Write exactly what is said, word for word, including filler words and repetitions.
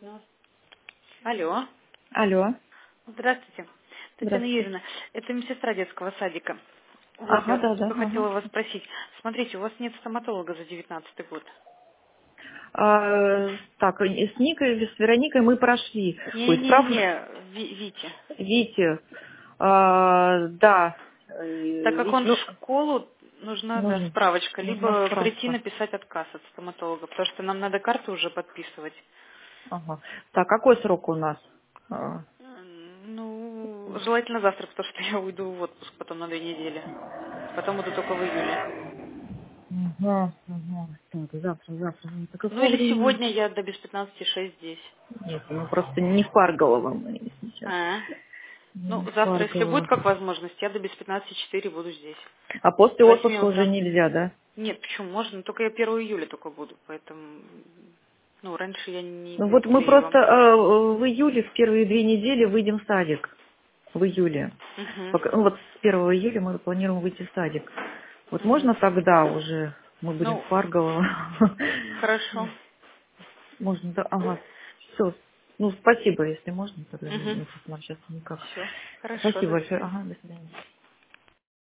Ну, Алло. Алло, Здравствуйте. Татьяна здравствуйте. Юрьевна, это медсестра детского садика. Вот, Ага, я да, да, что ага. хотела вас спросить. Смотрите, у вас нет стоматолога за девятнадцатый год. А, так, и с Никой, с Вероникой мы прошли. Ой, справ... Не-не-не, Ви- Вите. Вите, а, да, э, Так как Вить, он в ну, школу, нужна, да, нужен, справочка. нужна Либо прийти справка. написать отказ от стоматолога, потому что нам надо карту уже подписывать. Ага. Так, какой срок у нас? А, М, Ну, желательно завтра, потому что я уйду в отпуск потом на две недели. Потом буду только в июле. Ага, ага. Так, завтра, завтра. Ну, до Ну какого или времени? сегодня я до без пятнадцати шесть здесь. Нет, ну просто не в Парголово мы сейчас. А? Ну, Не в завтра, если будет Парголово. как возможность, я до без пятнадцати четыре буду здесь. А после С восьми отпуска уже утра. нельзя, да? Нет, почему? Можно, только я первого июля только буду, поэтому, ну, раньше я не, Ну не вот мы успею просто вам. э, в июле, в первые две недели выйдем в садик. В июле. Угу, Пока- ну вот с первого июля мы планируем выйти в садик. Вот угу. можно тогда уже, мы будем Ну, в Парголово. хорошо. Можно, да, ага. Все. Ну, спасибо, если можно, тогда Угу. не посмотрю сейчас никак. Все, хорошо, Спасибо до большое. свидания. Ага, до свидания.